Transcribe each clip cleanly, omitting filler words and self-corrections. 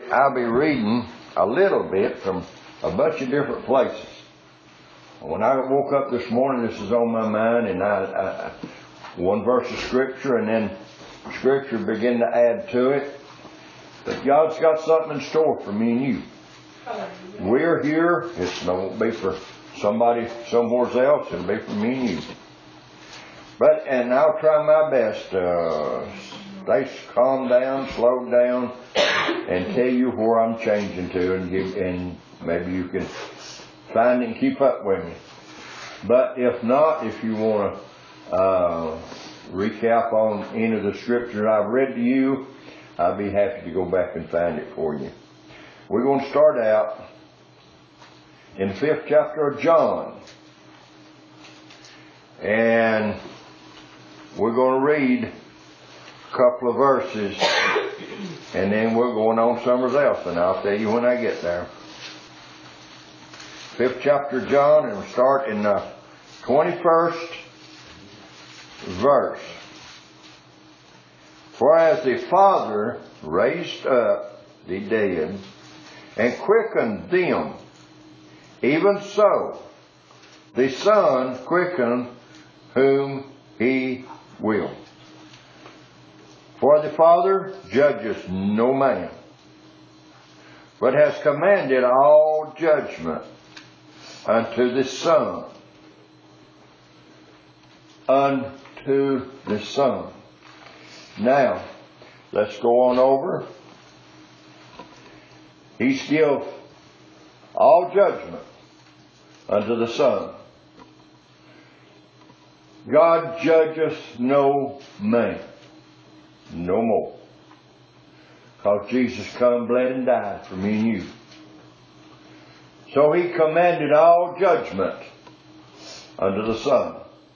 I'll be reading a little bit from a bunch of different places. When I woke up this morning, this is on my mind, and I one verse of Scripture, and then Scripture began to add to it. That God's got something in store for me and you. We're here. It won't be for somebody somewhere else. It'll be for me and you. And I'll try my best to stay calm down, slow down, and tell you where I'm changing to, and maybe you can find and keep up with me. But if not, if you want to recap on any of the Scripture I've read to you, I'll be happy to go back and find it for you. We're going to start out in the 5th chapter of John. And we're going to read a couple of verses, and then we're going on somewhere else, and I'll tell you when I get there. 5th chapter of John, and we'll start in the 21st verse. For as the Father raised up the dead and quickened them, even so the Son quickened whom He will. For the Father judges no man, but has commanded all judgment unto the Son. Unto the Son. Now, let's go on over. He's give all judgment unto the Son. God judges no man. No more. Because Jesus come, bled, and died for me and you. So He commanded all judgment unto the Son.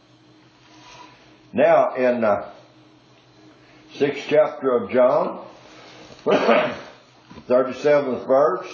Now, in the 6th chapter of John, 37th verse,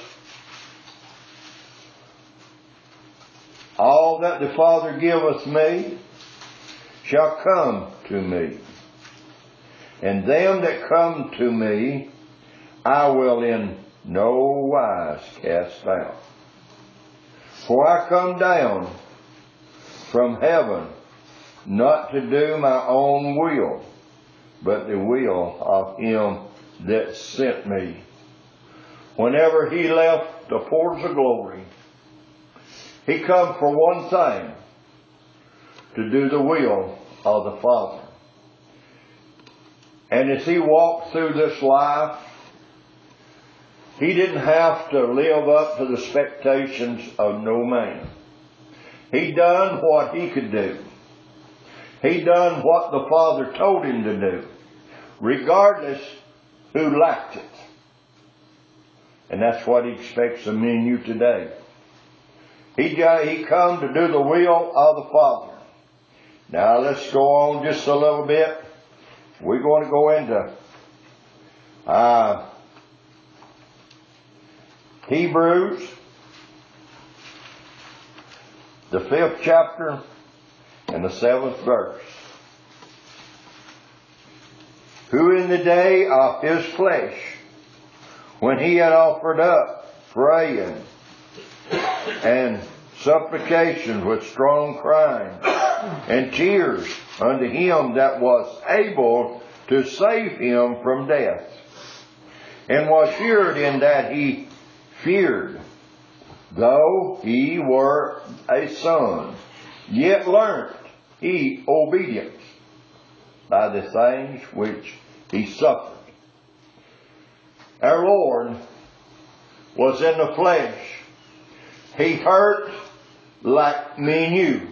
all that the Father giveth me shall come to me, and them that come to me I will in no wise cast out. For I come down from heaven not to do my own will, but the will of Him that sent me. Whenever He left the portals of glory, He come for one thing, to do the will of the Father. And as He walked through this life, He didn't have to live up to the expectations of no man. He done what He could do. He done what the Father told Him to do, regardless who lacked it. And that's what He expects of me and you today. He come to do the will of the Father. Now let's go on just a little bit. We're going to go into Hebrews, the 5th chapter, and the 7th verse. Who in the day of His flesh, when He had offered up praying and supplication with strong crying and tears unto Him that was able to save him from death, and was feared in that He feared, though He were a son, yet learnt He obedience by the things which He suffered. Our Lord was in the flesh. He hurt like me and you.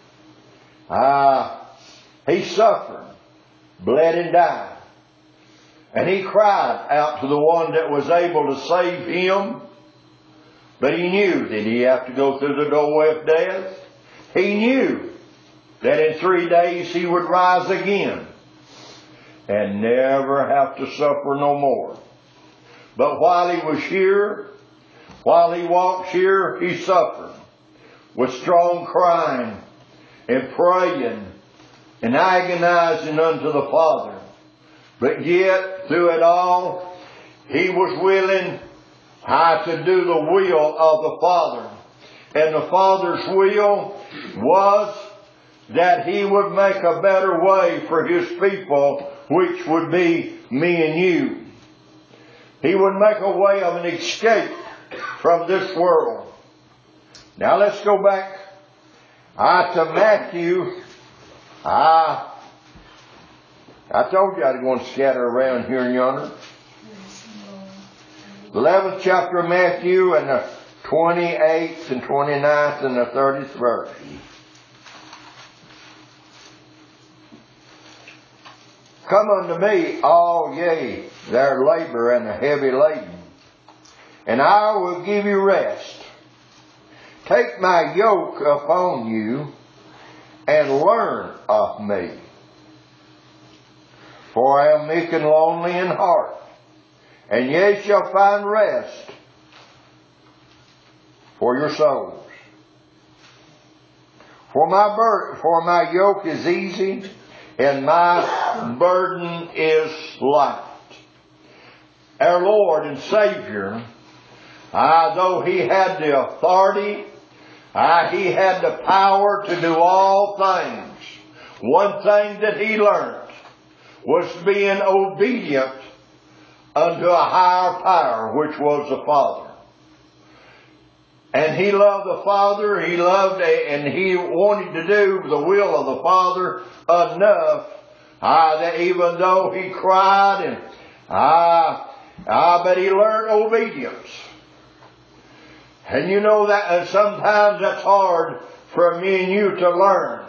He suffered, bled, and died. And He cried out to the one that was able to save Him. But He knew that He had to go through the doorway of death. He knew that in 3 days He would rise again and never have to suffer no more. But while He was here, while He walked here, He suffered with strong crying and praying and agonizing unto the Father. But yet, through it all, He was willing to do the will of the Father. And the Father's will was that He would make a better way for His people, which would be me and you. He would make a way of an escape from this world. Now let's go back to Matthew. I told you I was going to scatter around here and yonder. 11th chapter of Matthew and the 28th and 29th and the 30th verse. Come unto me, all ye that are labor and are heavy laden, and I will give you rest. Take my yoke upon you, and learn of me. For I am meek and lonely in heart, and ye shall find rest for your souls. For my yoke is easy, and my burden is light. Our Lord and Savior, though He had the authority, He had the power to do all things, one thing that He learned was being obedient unto a higher power, which was the Father. And He loved the Father, He loved and He wanted to do the will of the Father enough that even though He cried but He learned obedience. And you know that sometimes that's hard for me and you to learn.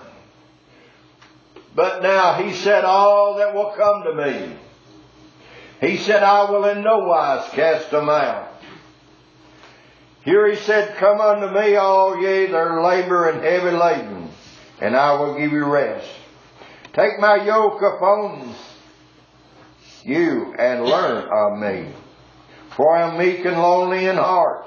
But now He said, all that will come to me, He said, I will in no wise cast them out. Here He said, come unto me, all ye that are labor and heavy laden, and I will give you rest. Take my yoke upon you and learn of me. For I am meek and lonely in heart.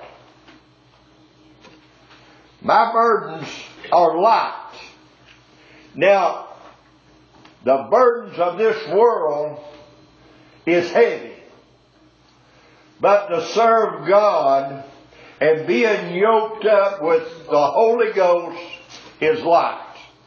My burdens are light. Now, the burdens of this world is heavy. But to serve God and being yoked up with the Holy Ghost is light.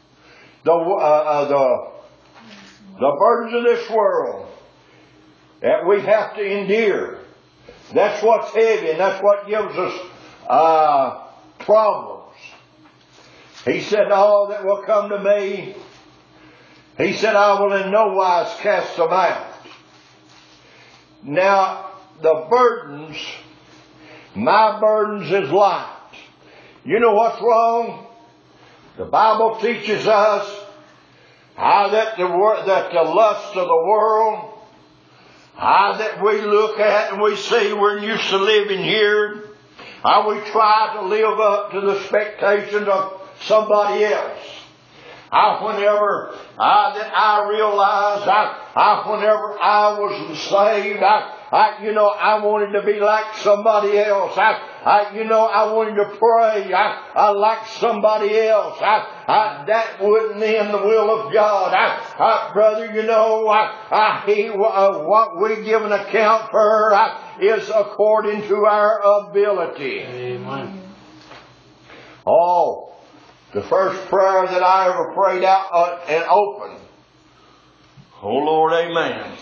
The burdens of this world that we have to endure, that's what's heavy, and that's what gives us problems. He said, all that will come to me, He said, I will in no wise cast them out. Now, the burdens, my burdens is light. You know what's wrong? The Bible teaches us how that the lust of the world, how that we look at and we see we're used to living here, how we try to live up to the expectations of somebody else. Whenever I realized, whenever I was saved, I wanted to be like somebody else. I wanted to pray. I like somebody else. That wasn't in the will of God. Brother, what we give an account for is according to our ability. Amen. Oh, the first prayer that I ever prayed out and opened. Oh Lord, amen.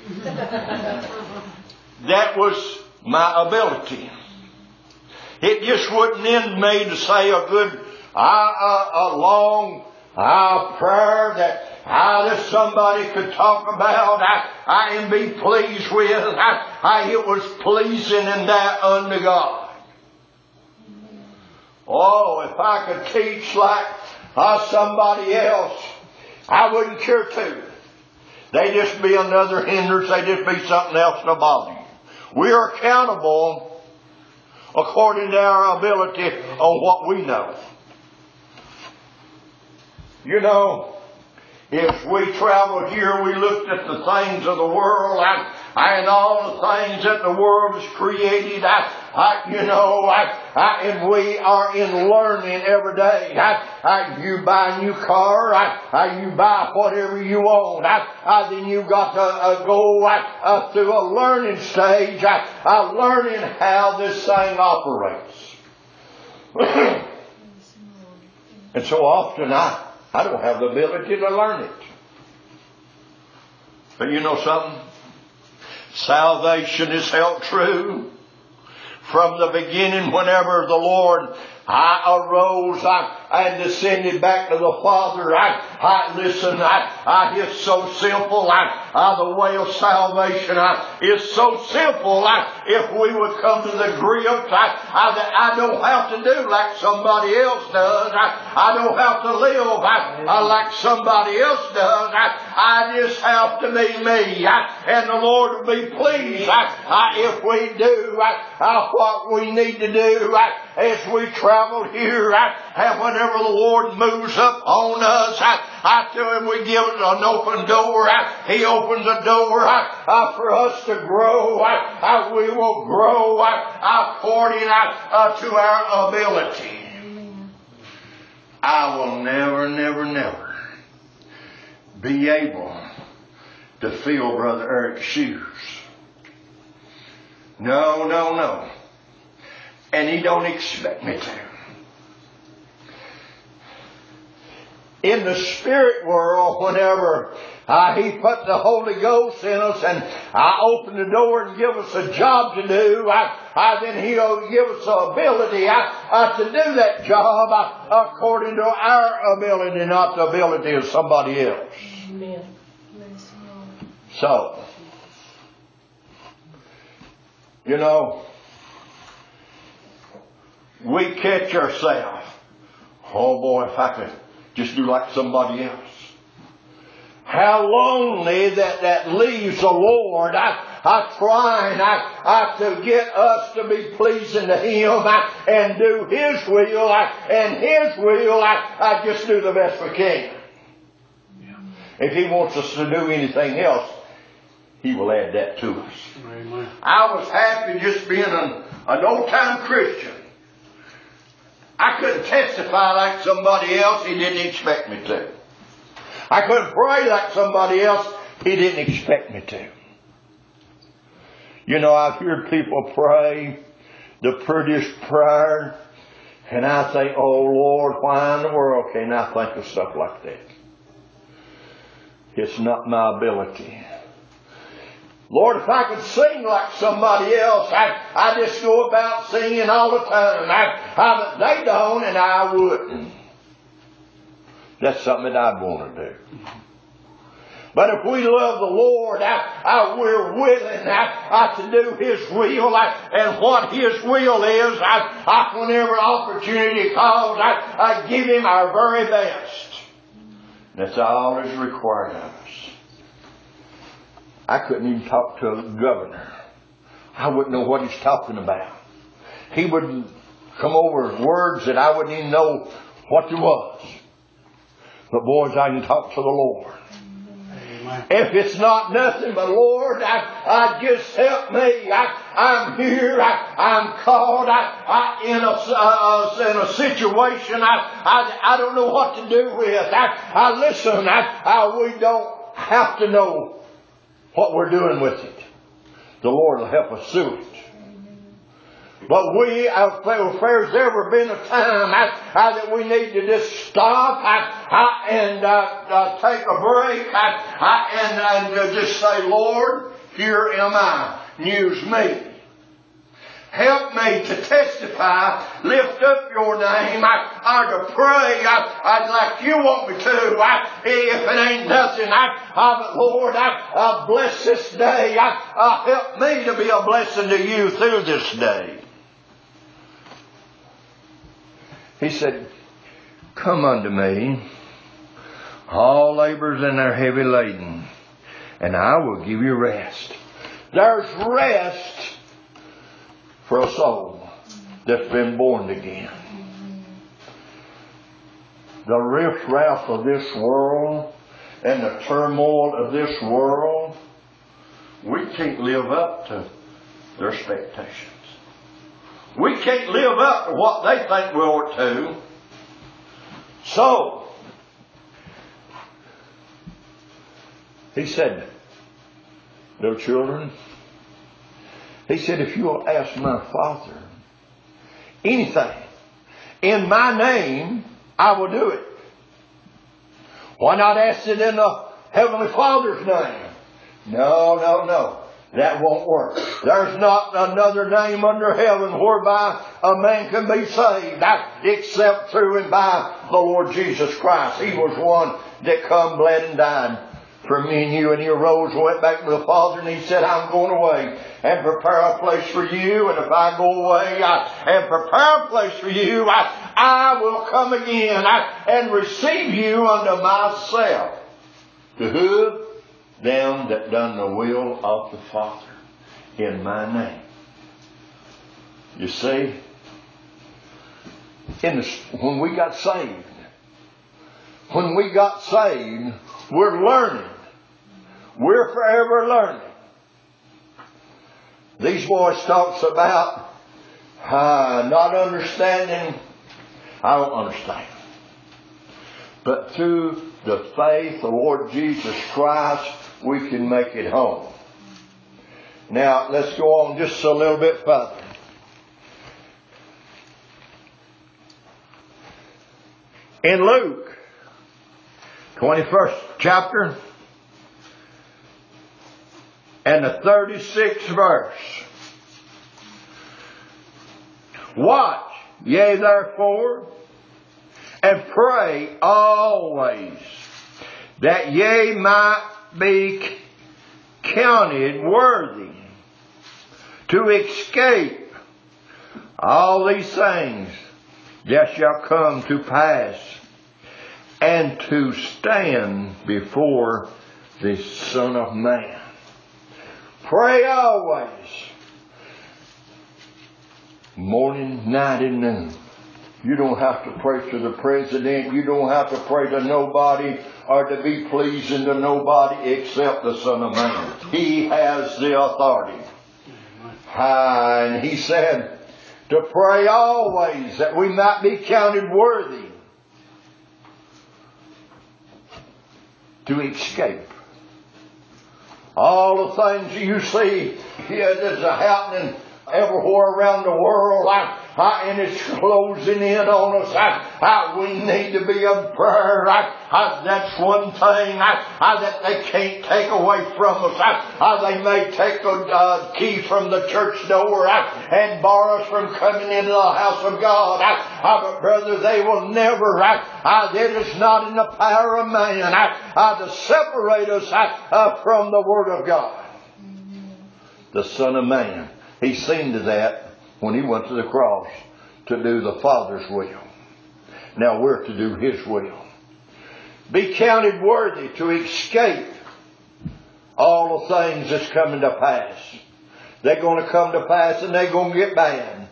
That was my ability. It just wouldn't end me to say a good, a long prayer that somebody could talk about and be pleased with. It was pleasing in that unto God. Oh, if I could teach like somebody else, I wouldn't care to. They just be another hindrance. They just be something else to bother you. We are accountable according to our ability on what we know. You know, if we traveled here, we looked at the things of the world. and all the things that the world has created. And we are in learning every day. You buy a new car, you buy whatever you want. Then you got to go through a learning stage, learning how this thing operates. And so often I don't have the ability to learn it. But you know something? Salvation is held true from the beginning. Whenever the Lord arose and descended back to the Father, listen, it's so simple. The way of salvation is so simple. If we would come to the grips, I don't have to do like somebody else does. I don't have to live like somebody else does. I just have to be me. And the Lord will be pleased if we do what we need to do as we travel here. And whenever the Lord moves up on us, I tell Him we give it an open door. He opens a door for us to grow. We will grow according to our ability. I will never be able to fill Brother Eric's shoes. No. And he don't expect me to. In the spirit world, whenever He put the Holy Ghost in us and open the door and give us a job to do, then He'll give us the ability to do that job according to our ability, not the ability of somebody else. Amen. So, we catch ourselves. Oh boy, if I could just do like somebody else. How lonely that leaves the Lord. Trying to get us to be pleasing to Him and do His will. And His will, I just do the best we can. If He wants us to do anything else, He will add that to us. Amen. I was happy just being an old-time Christian. I couldn't testify like somebody else. He didn't expect me to. I couldn't pray like somebody else. He didn't expect me to. I've heard people pray the prettiest prayer, and I think, oh Lord, why in the world can't I think of stuff like that? It's not my ability. Lord, if I could sing like somebody else, I just go about singing all the time. But they don't, and I wouldn't. That's something that I'd want to do. But if we love the Lord, we're willing to do His will. And what His will is, whenever opportunity calls, I give Him our very best. That's all that's required of us. I couldn't even talk to a governor. I wouldn't know what he's talking about. He would come over words that I wouldn't even know what there was. But boys, I can talk to the Lord. Amen. If it's not nothing but Lord, just help me. I'm here. I'm called. In a situation I don't know what to do with. Listen. We don't have to know what we're doing with it. The Lord will help us through it. But if there's ever been a time that we need to just stop and take a break and just say, Lord, here am I. Use me. Help me to testify, lift up your name, to pray, like you want me to. If it ain't nothing, Lord, bless this day. Help me to be a blessing to you through this day. He said, come unto me, all laborers and are heavy laden, and I will give you rest. There's rest for a soul that's been born again. The riffraff of this world and the turmoil of this world we can't live up to their expectations. We can't live up to what they think we ought to. So, he said, little children, he said, if you'll ask my Father anything in my name, I will do it. Why not ask it in the Heavenly Father's name? No. That won't work. There's not another name under heaven whereby a man can be saved except through and by the Lord Jesus Christ. He was one that come, bled, and died for me and you. And He arose and went back to the Father, and He said, I'm going away and prepare a place for you. And if I go away and prepare a place for you, I will come again and receive you unto myself. To who? Them that done the will of the Father in my name. You see, when we got saved, we're learning. We're forever learning. These boys talks about not understanding. I don't understand. But through the faith of the Lord Jesus Christ, we can make it home. Now, let's go on just a little bit further. In Luke, 21st chapter, and the 36th verse. Watch ye therefore, and pray always, that ye might be counted worthy to escape all these things that shall come to pass, and to stand before the Son of Man. Pray always, morning, night, and noon. You don't have to pray to the president. You don't have to pray to nobody or to be pleasing to nobody except the Son of Man. He has the authority. And He said to pray always that we might be counted worthy to escape all the things you see here that's happening everywhere around the world, and it's closing in on us. We need to be in prayer. That's one thing that they can't take away from us. They may take a key from the church door and bar us from coming into the house of God. But brother, they will never, it is not in the power of man to separate us from the Word of God. The Son of Man. He seen to that when He went to the cross to do the Father's will. Now we're to do His will. Be counted worthy to escape all the things that's coming to pass. They're going to come to pass and they're going to get bad.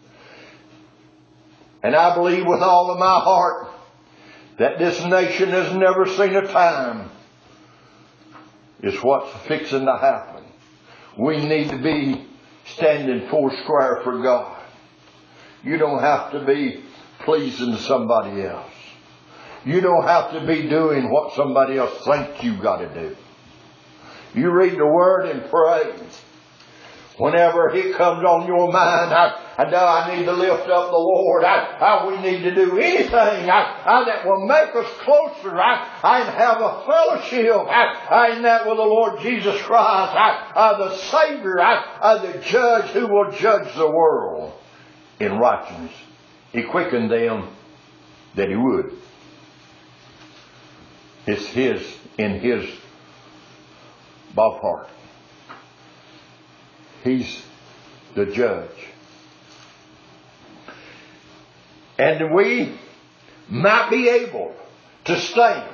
And I believe with all of my heart that this nation has never seen a time is what's fixing to happen. We need to be standing foursquare for God. You don't have to be pleasing somebody else. You don't have to be doing what somebody else thinks you got to do. You read the Word and pray. Whenever it comes on your mind, I need to lift up the Lord. We need to do anything that will make us closer and have a fellowship and that with the Lord Jesus Christ, the Savior, the Judge who will judge the world in righteousness. He quickened them that He would. It's in His ballpark. He's the Judge. And we might be able to stand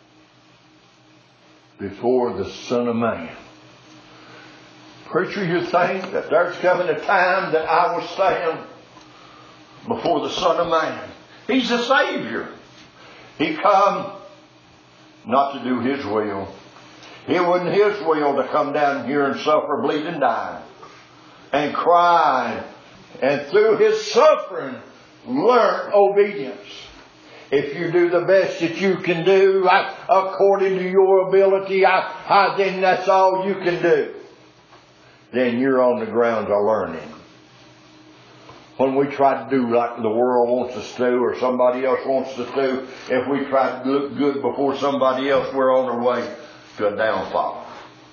before the Son of Man. Preacher, you think that there's coming a time that I will stand before the Son of Man? He's the Savior. He come not to do His will. It wasn't His will to come down here and suffer, bleed, and die. And cry. And through His suffering, learn obedience. If you do the best that you can do, according to your ability, then that's all you can do. Then you're on the grounds of learning. When we try to do like the world wants us to, or somebody else wants us to, if we try to look good before somebody else, we're on our way to a downfall.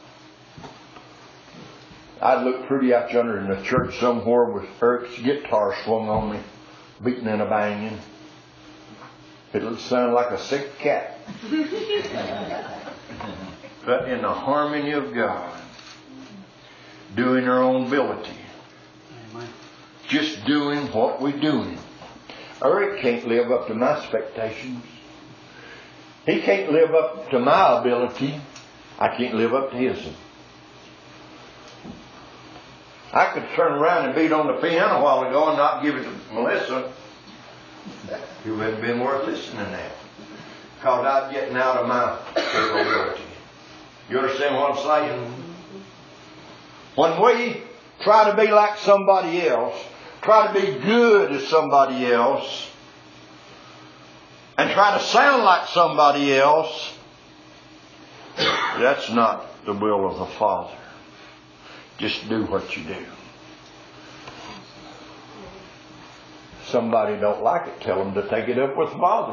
I'd look pretty out yonder in the church somewhere with Eric's guitar swung on me, beating and a banging. It would sound like a sick cat. But in the harmony of God, doing our own ability. Just doing what we're doing. Eric can't live up to my expectations. He can't live up to my ability. I can't live up to his. I could turn around and beat on the piano a while ago and not give it to Melissa. It wouldn't have been worth listening to that. Because I'm getting out of my capability. You understand what I'm saying? When we try to be like somebody else, try to be good as somebody else, and try to sound like somebody else, that's not the will of the Father. Just do what you do. Somebody don't like it, tell them to take it up with the Father.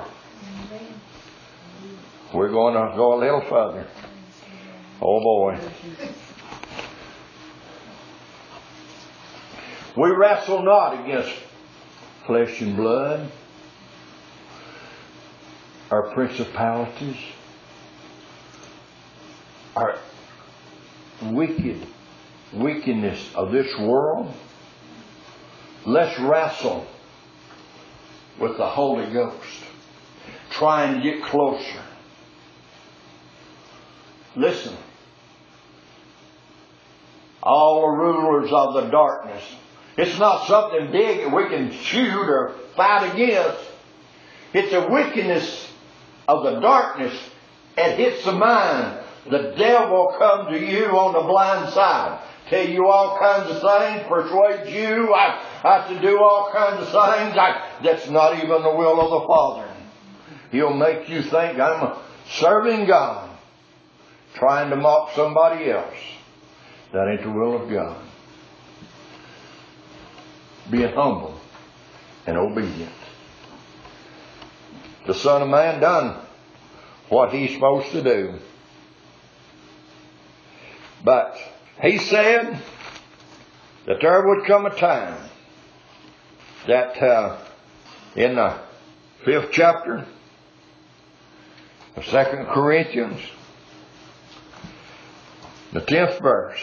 We're going to go a little further. Oh boy. We wrestle not against flesh and blood, our principalities, our wickedness of this world. Let's wrestle with the Holy Ghost, trying to get closer. Listen, all the rulers of the darkness. It's not something big that we can shoot or fight against. It's a wickedness of the darkness. It hits the mind. The devil comes to you on the blind side. Tell you all kinds of things. Persuade you. I have to do all kinds of things. That's not even the will of the Father. He'll make you think I'm serving God, trying to mock somebody else. That ain't the will of God. Being humble and obedient. The Son of Man done what He's supposed to do. But He said that there would come a time that in the 5th chapter of 2 Corinthians, the 10th verse,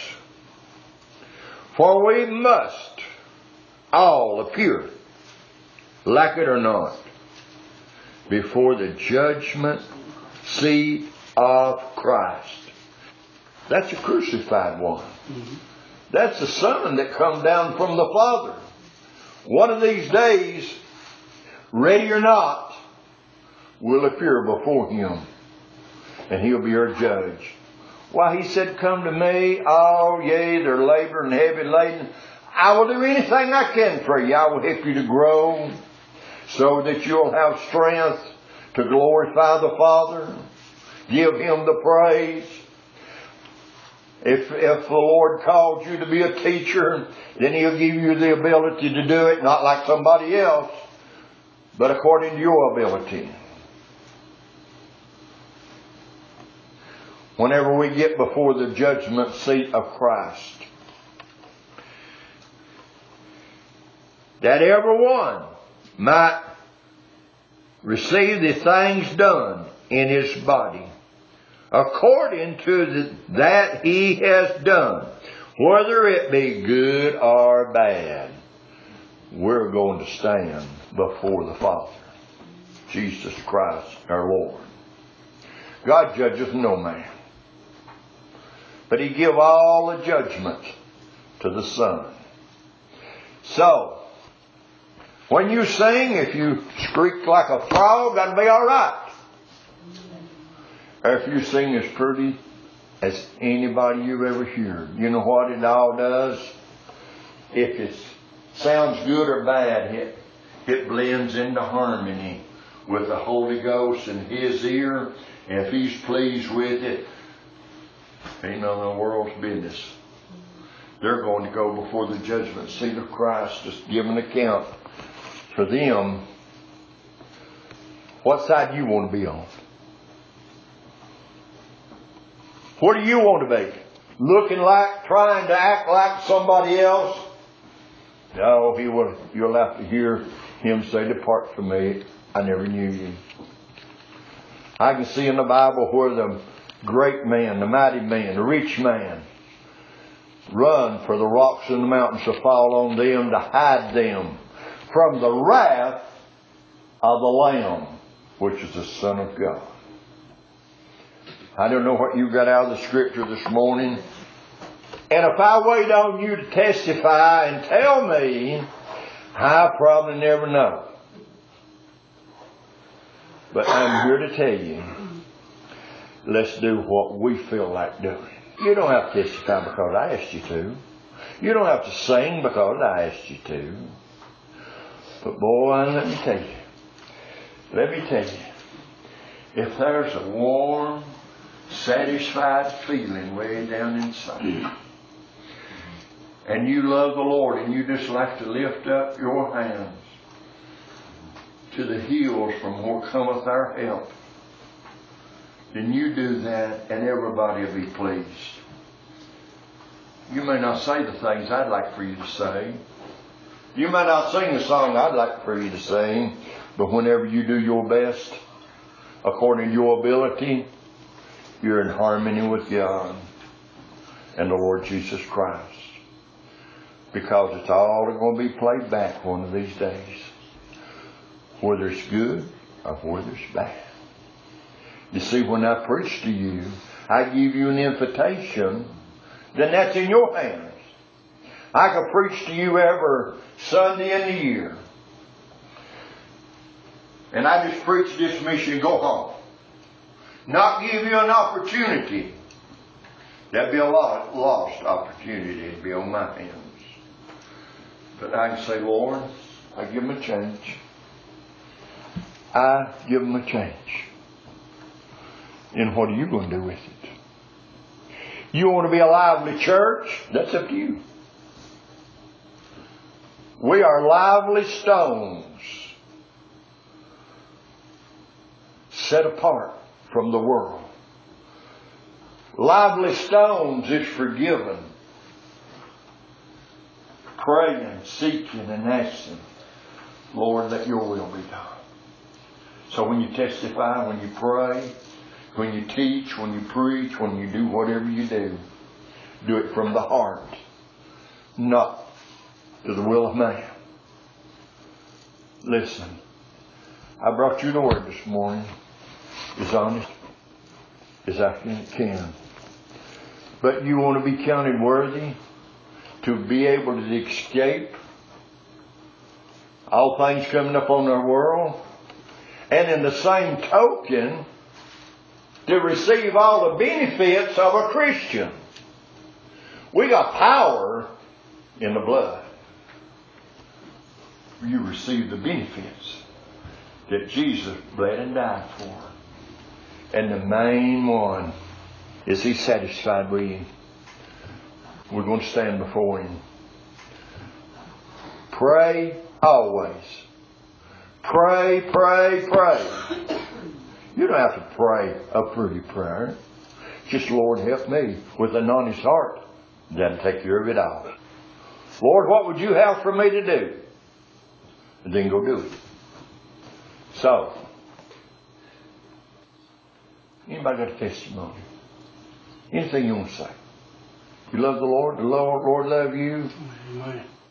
for we must all appear, like it or not, before the judgment seat of Christ. That's a crucified one. That's the Son that come down from the Father. One of these days, ready or not, we'll appear before Him. And He'll be our judge. Why, He said, come to me, all ye that are laboring and heavy laden. I will do anything I can for you. I will help you to grow so that you'll have strength to glorify the Father. Give Him the praise. If the Lord called you to be a teacher, then He'll give you the ability to do it, not like somebody else, but according to your ability. Whenever we get before the judgment seat of Christ, that everyone might receive the things done in his body according to that he has done, whether it be good or bad. We're going to stand before the Father, Jesus Christ our Lord. God judgeth no man, but He give all the judgment to the Son. So, when you sing, if you squeak like a frog, that'll be all right. Or if you sing as pretty as anybody you've ever heard. You know what it all does? If it sounds good or bad, it blends into harmony with the Holy Ghost in His ear. And if He's pleased with it, ain't none of the world's business. They're going to go before the judgment seat of Christ, just give an account for them. What side do you want to be on? What do you want to be? Looking like, trying to act like somebody else? No, you'll have to hear Him say, "Depart from me, I never knew you." I can see in the Bible where the great man, the mighty man, the rich man, run for the rocks and the mountains to fall on them, to hide them from the wrath of the Lamb, which is the Son of God. I don't know what you got out of the Scripture this morning. And if I wait on you to testify and tell me, I probably never know. But I'm here to tell you, let's do what we feel like doing. You don't have to testify because I asked you to. You don't have to sing because I asked you to. But boy, let me tell you, if there's a warm, satisfied feeling way down inside, and you love the Lord and you just like to lift up your hands to the hills from where cometh our help, then you do that and everybody will be pleased. You may not say the things I'd like for you to say. You may not sing the song I'd like for you to sing, but whenever you do your best, according to your ability, you're in harmony with God and the Lord Jesus Christ. Because it's all going to be played back one of these days. Whether it's good or whether it's bad. You see, when I preach to you, I give you an invitation, then that's in your hands. I can preach to you every Sunday in the year. And I just preach this mission and go home. Not give you an opportunity. That'd be a lost opportunity. It'd be on my hands. But I can say, Lord, I give them a change. I give them a change. And what are you going to do with it? You want to be a lively church? That's up to you. We are lively stones set apart from the world. Lively stones is forgiven. Praying, seeking, and asking, Lord, let your will be done. So when you testify, when you pray, when you teach, when you preach, when you do whatever you do it from the heart, not to the will of man. Listen, I brought you the word this morning, as honest as I can. But you want to be counted worthy to be able to escape all things coming up on our world, and in the same token, to receive all the benefits of a Christian. We got power in the blood. You receive the benefits that Jesus bled and died for. And the main one is He's satisfied with you. We're going to stand before Him. Pray always. Pray, pray, pray. You don't have to pray a pretty prayer. Just, Lord, help me with an honest heart. That'll take care of it all. Lord, what would you have for me to do? And then go do it. So, anybody got a testimony? Anything you want to say? You love the Lord? The Lord love you? Amen.